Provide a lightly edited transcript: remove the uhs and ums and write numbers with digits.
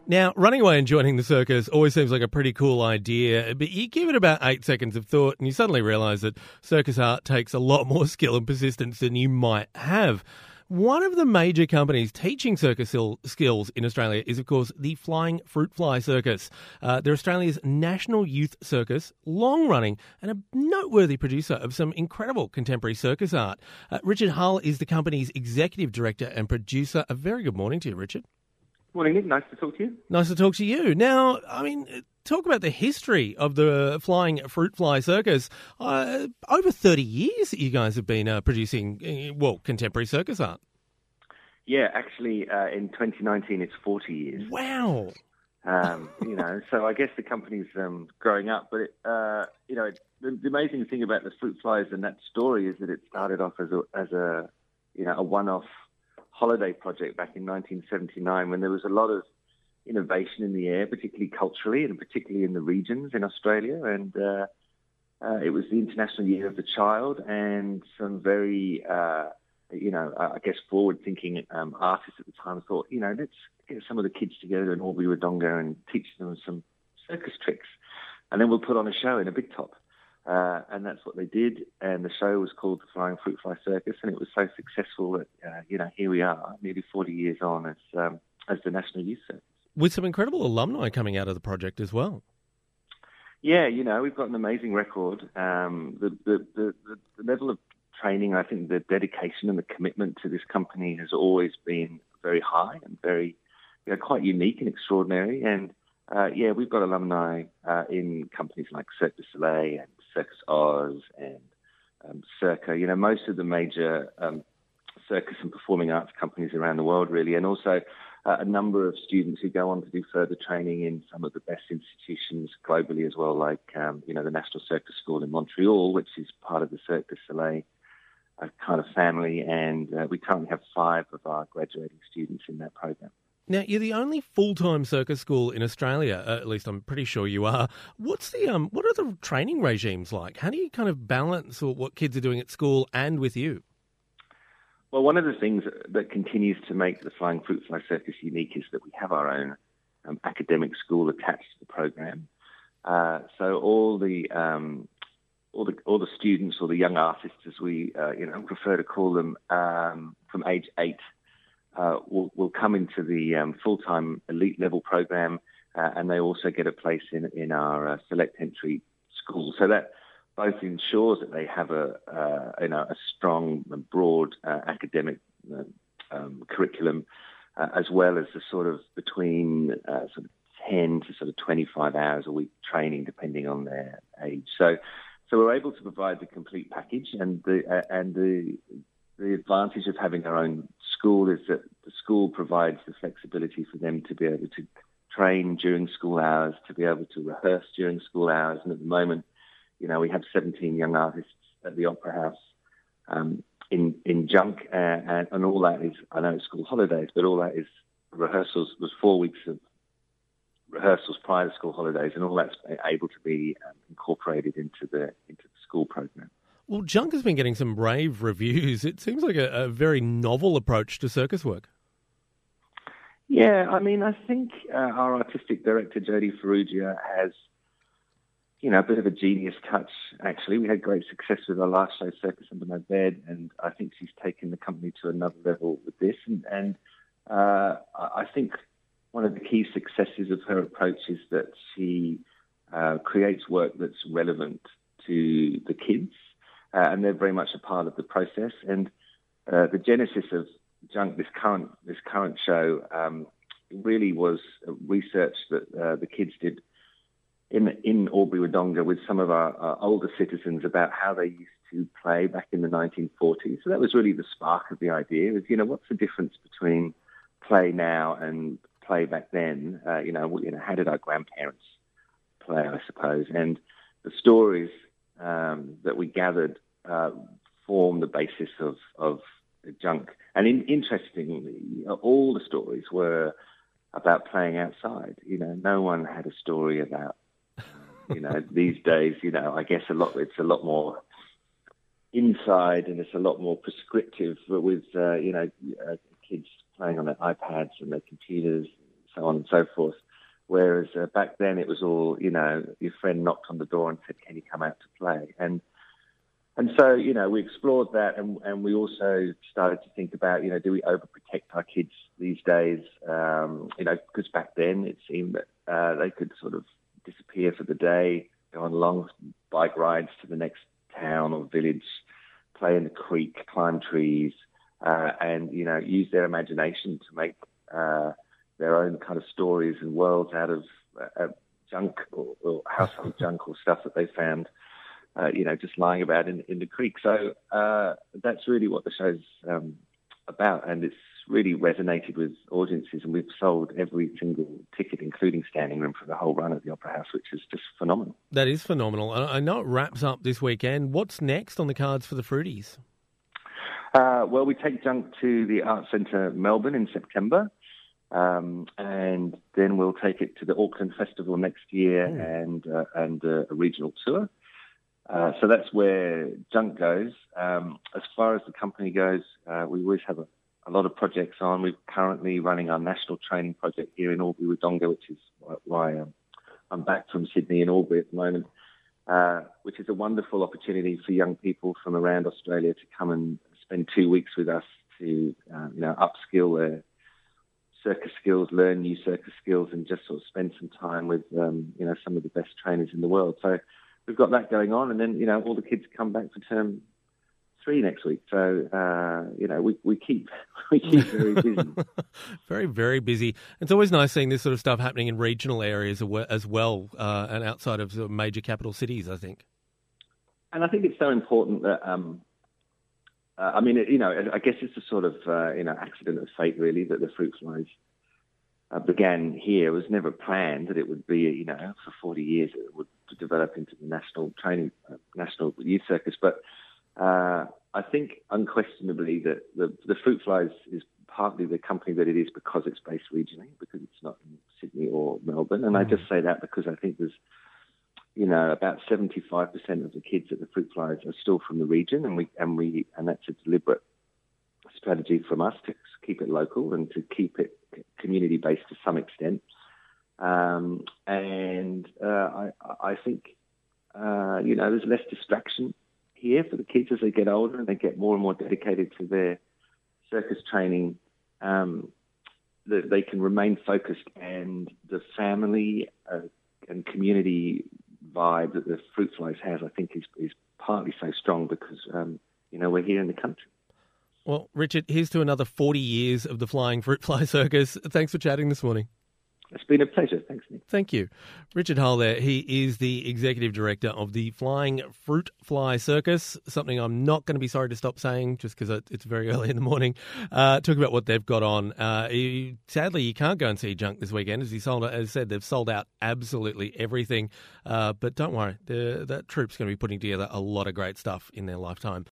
Now, running away and joining the circus always seems like a pretty cool idea, but you give it about 8 seconds of thought and you suddenly realise that circus art takes a lot more skill and persistence than you might have. One of the major companies teaching circus skills in Australia is, of course, the Flying Fruit Fly Circus. They're Australia's national youth circus, long-running and a noteworthy producer of some incredible contemporary circus art. Richard Hull is the company's executive director and producer. A very good morning to you, Richard. Morning, Nick. Nice to talk to you. Nice to talk to you. Now, talk about the history of the Flying Fruit Fly Circus. Over 30 years you guys have been producing, contemporary circus art. Yeah, actually, in 2019, it's 40 years. Wow. So I guess the company's growing up. But, the amazing thing about the fruit flies and that story is that it started off as a one-off holiday project back in 1979 when there was a lot of innovation in the air, particularly culturally and particularly in the regions in Australia. And it was the International Year of the Child, and some very, forward-thinking artists at the time thought, let's get some of the kids together in Albury Wodonga and teach them some circus tricks. And then we'll put on a show in a big top. And that's what they did. And the show was called the Flying Fruit Fly Circus. And it was so successful that, here we are, nearly 40 years on as the National Youth Circus. With some incredible alumni coming out of the project as well. Yeah, we've got an amazing record. The level of training, I think the dedication and the commitment to this company has always been very high and very, quite unique and extraordinary. And, we've got alumni in companies like Cirque du Soleil and Circus Oz and Circa, most of the major circus and performing arts companies around the world, really, and also a number of students who go on to do further training in some of the best institutions globally as well, like, the National Circus School in Montreal, which is part of the Cirque du Soleil kind of family, and we currently have 5 of our graduating students in that program. Now, you're the only full-time circus school in Australia, at least I'm pretty sure you are. What are the training regimes like? How do you kind of balance what kids are doing at school and with you? Well, one of the things that continues to make the Flying Fruit Fly Circus unique is that we have our own academic school attached to the program. So all the students, or the young artists, as we prefer to call them, from age 8, will come into the full-time elite level program, and they also get a place in our select entry school. So that both ensures that they have a strong and broad academic curriculum, as well as the sort of between sort of 10 to sort of 25 hours a week training, depending on their age. So we're able to provide the complete package, and the advantage of having our own school is that the school provides the flexibility for them to be able to train during school hours, to be able to rehearse during school hours. And at the moment, we have 17 young artists at the Opera House in Junk, and all that is, I know it's school holidays, but all that is rehearsals. Was 4 weeks of rehearsals prior to school holidays, and all that's able to be incorporated into the school program. Well, Junk has been getting some rave reviews. It seems like a very novel approach to circus work. Yeah, I think our artistic director, Jodie Ferrugia, has, a bit of a genius touch, actually. We had great success with our last show, Circus Under My Bed, and I think she's taken the company to another level with this. And I think one of the key successes of her approach is that she creates work that's relevant to the kids, and they're very much a part of the process. And the genesis of Junk, this current show, really was research that the kids did in Albury Wodonga with some of our older citizens about how they used to play back in the 1940s. So that was really the spark of the idea, is, what's the difference between play now and play back then? How did our grandparents play, I suppose? And the stories that we gathered form the basis of Junk. And interestingly, all the stories were about playing outside. No one had a story about, these days, I guess it's a lot more inside, and it's a lot more prescriptive with, kids playing on their iPads and their computers, so on and so forth. Whereas back then it was all, your friend knocked on the door and said, "Can you come out to play?" And so, we explored that, and we also started to think about, do we overprotect our kids these days? Because back then it seemed that they could sort of disappear for the day, go on long bike rides to the next town or village, play in the creek, climb trees, and, use their imagination to make their own kind of stories and worlds out of junk or household junk or stuff that they found, just lying about in the creek. So that's really what the show's about, and it's really resonated with audiences, and we've sold every single ticket, including standing room, for the whole run at the Opera House, which is just phenomenal. That is phenomenal. I know it wraps up this weekend. What's next on the cards for the Fruities? Well, we take Junk to the Arts Centre Melbourne in September, and then we'll take it to the Auckland Festival next year and a regional tour. So that's where Junk goes. As far as the company goes, we always have a lot of projects on. We're currently running our national training project here in Albury-Wodonga, which is why I'm back from Sydney and Albury at the moment, which is a wonderful opportunity for young people from around Australia to come and spend 2 weeks with us to, upskill their circus skills, learn new circus skills, and just sort of spend some time with, some of the best trainers in the world. So we've got that going on, and then, all the kids come back for term 3 next week. So, we keep very busy. Very, very busy. It's always nice seeing this sort of stuff happening in regional areas as well, and outside of sort of major capital cities, I think. And I think it's so important that, I guess it's a sort of, accident of fate, really, that the Fruit Flies began here. It was never planned that it would be, for 40 years it would develop into the national youth circus. But I think unquestionably that the Fruit Flies is partly the company that it is because it's based regionally, because it's not in Sydney or Melbourne. And I just say that because I think there's, about 75% of the kids at the Fruit Flies are still from the region, and that's a deliberate strategy from us to keep it local and to keep it community-based to some extent. I think, there's less distraction here for the kids as they get older and they get more and more dedicated to their circus training, that they can remain focused, and the family and community vibe that the Fruit Flies has, I think, is partly so strong because, we're here in the country. Well, Richard, here's to another 40 years of the Flying Fruit Fly Circus. Thanks for chatting this morning. It's been a pleasure. Thanks, Nick. Thank you. Richard Hull there. He is the Executive Director of the Flying Fruit Fly Circus, something I'm not going to be sorry to stop saying just because it's very early in the morning. Talk about what they've got on. Sadly, you can't go and see Junk this weekend. As I said, they've sold out absolutely everything. But don't worry, that troupe's going to be putting together a lot of great stuff in their lifetime.